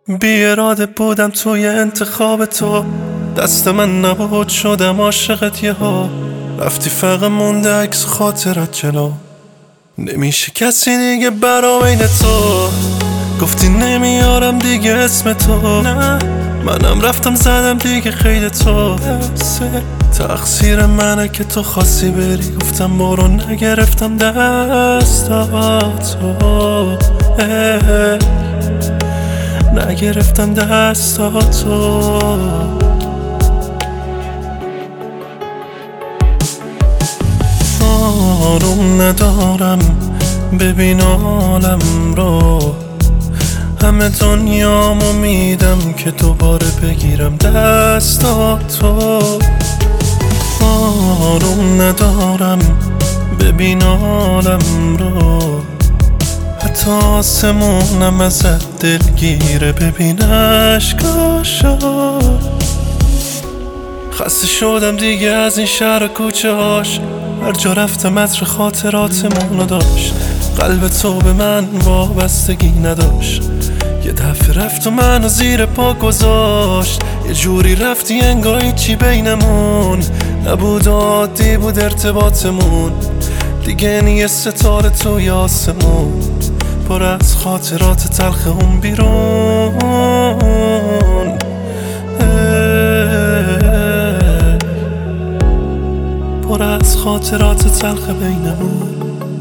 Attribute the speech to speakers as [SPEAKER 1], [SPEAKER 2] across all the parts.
[SPEAKER 1] بی اراده بودم توی انتخاب تو، دست من نبود شدم عاشقت یهو. رفتی فقط مونده عکس خاطرت جلو، نمیشه کسی دیگه برا بین تو. گفتی نمیارم دیگه اسم تو، نه منم رفتم زدم دیگه خیلی تو. تقصیر منه که تو خواستی بری، گفتم برو نگرفتم دستاتو، نگرفتم دستاتو. آروم ندارم ببین عالم رو، همه دنیامو میدم که دوباره بگیرم دستاتو. آروم ندارم ببین عالم رو، حتی آسمونم ازت دلگیره ببین عشقاشو. خسته شدم دیگه از این شهر و کوچه هاش، هر جا رفتم عطر خاطراتمونو داشت. قلب تو به من وابستگی نداشت، یه دفعه رفت و منو زیر پا گذاشت. یه جوری رفتی انگار هیچی بینمون نبود و عادی بود ارتباطمون. دیگه نیه ستاره توی آسمون، پر از خاطرات تلخ اون بیرون. پر از خاطرات تلخ بینمون.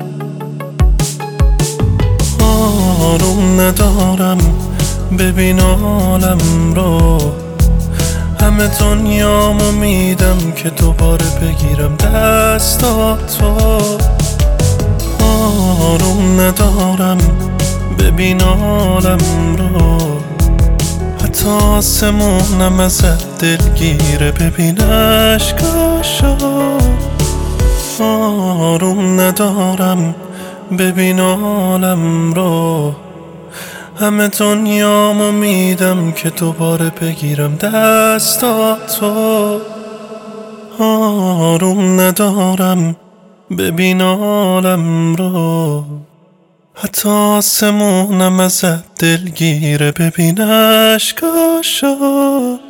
[SPEAKER 1] آروم ندارم ببین عالم رو، همه دنیامو میدم که دوباره بگیرم دستاتو. آروم ندارم ببین عالم رو، حتی آسمونم ازت دلگیره ببین عشقاشو. آروم ندارم ببین عالم رو، همه دنیامو میدم که دوباره بگیرم دستاتو. آروم ندارم ببین عالم رو، حتی آسمونم ازت دلگیره ببین عشقاشو.